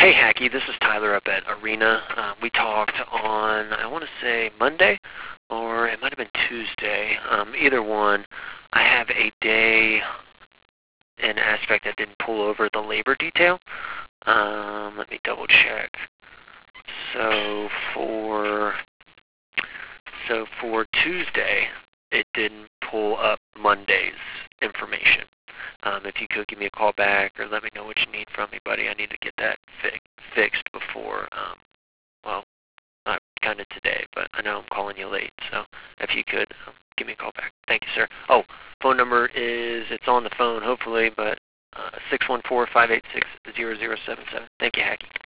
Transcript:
Hey, Hacky, this is Tyler up at Arena. We talked on, I want to say Monday, or it might have been Tuesday. Either one. I have a day and aspect that didn't pull over the labor detail. Let me double check. So for Tuesday, it didn't pull up Monday's information. If you could give me a call back or let me know what you need from me, buddy. I need to get that fixed before, well, not kind of today, but I know I'm calling you late. So if you could, give me a call back. Thank you, sir. Oh, phone number it's on the phone, hopefully, but 614-586-0077. Thank you, Hacky.